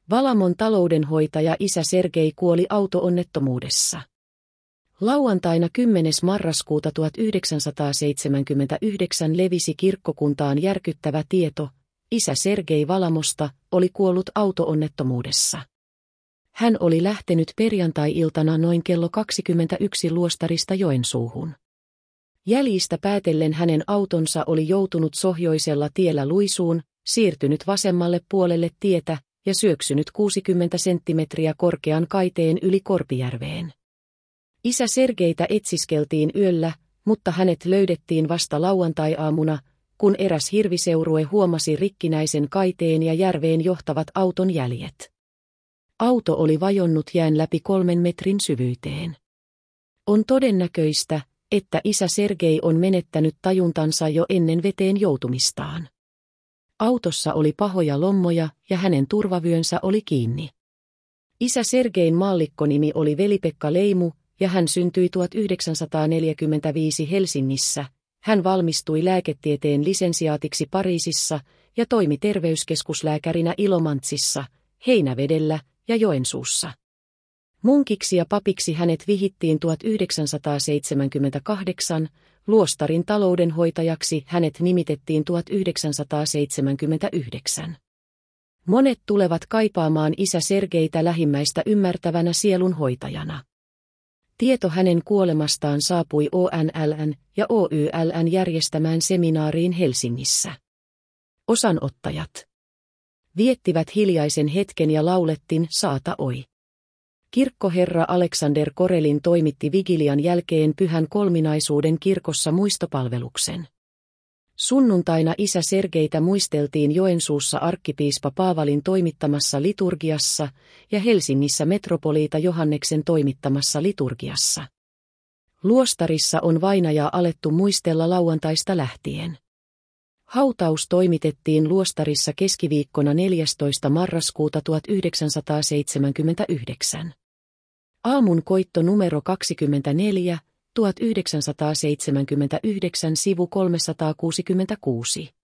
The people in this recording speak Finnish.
Valamon taloudenhoitaja isä Sergei kuoli auto-onnettomuudessa. Lauantaina 10. marraskuuta 1979 levisi kirkkokuntaan järkyttävä tieto, isä Sergei Valamosta oli kuollut auto-onnettomuudessa. Hän oli lähtenyt perjantai-iltana noin kello 21 luostarista Joensuuhun. Jäljistä päätellen hänen autonsa oli joutunut Sohjoisella tiellä luisuun, siirtynyt vasemmalle puolelle tietä ja syöksynyt 60 senttimetriä korkean kaiteen yli Korpijärveen. Isä Sergeitä etsiskeltiin yöllä, mutta hänet löydettiin vasta lauantai-aamuna, kun eräs hirviseurue huomasi rikkinäisen kaiteen ja järveen johtavat auton jäljet. Auto oli vajonnut jään läpi 3 metrin syvyyteen. On todennäköistä, että isä Sergei on menettänyt tajuntansa jo ennen veteen joutumistaan. Autossa oli pahoja lommoja ja hänen turvavyönsä oli kiinni. Isä Sergein maallikkonimi oli Veli-Pekka Leimu ja hän syntyi 1945 Helsingissä. Hän valmistui lääketieteen lisensiaatiksi Pariisissa ja toimi terveyskeskuslääkärinä Ilomantsissa, Heinävedellä ja Joensuussa. Munkiksi ja papiksi hänet vihittiin 1978, luostarin taloudenhoitajaksi hänet nimitettiin 1979. Monet tulevat kaipaamaan isä Sergeitä lähimmäistä ymmärtävänä sielunhoitajana. Tieto hänen kuolemastaan saapui ONL:n ja OYL:n järjestämään seminaariin Helsingissä. Osanottajat viettivät hiljaisen hetken ja laulettiin Saata oi. Kirkkoherra Aleksander Korelin toimitti vigilian jälkeen Pyhän Kolminaisuuden kirkossa muistopalveluksen. Sunnuntaina isä Sergeitä muisteltiin Joensuussa arkkipiispa Paavalin toimittamassa liturgiassa ja Helsingissä metropoliita Johanneksen toimittamassa liturgiassa. Luostarissa on vainajaa alettu muistella lauantaista lähtien. Hautaus toimitettiin luostarissa keskiviikkona 14. marraskuuta 1979. Aamun koitto numero 24, 1979 sivu 366.